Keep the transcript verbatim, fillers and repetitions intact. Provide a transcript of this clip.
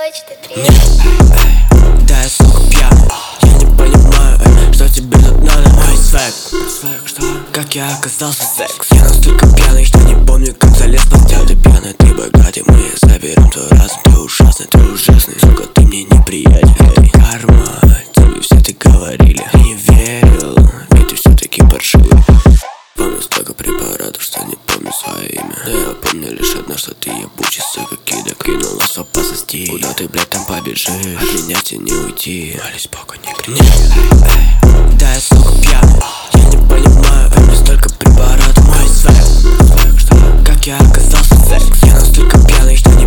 Почта три. Да я сука пьяный, я не понимаю, эй, что тебе тут надо. Мой свек, свек, что? Как я оказался в секс? Я настолько пьяный, что не помню, как залез в постель. Ты пьяный, ты богатый, мы заберем твой разум. Ты ужасный, ты ужасный, сука, ты мне неприятен. Эй, карма, тебе все ты говорили. Не верил, ведь ты все-таки паршивый. Помню столько препаратов, что не помню свое имя. Да я помню лишь одно, что ты ебучий, сука, кидок. Кинулась в опасности. Куда ты, блядь, там побежишь? От меня тебе не уйти. Молись Богу, не кричи. Да я сука пьяный, я не понимаю, помню столько препаратов. Мой свек, как я оказался в секс? Я настолько пьяный, что не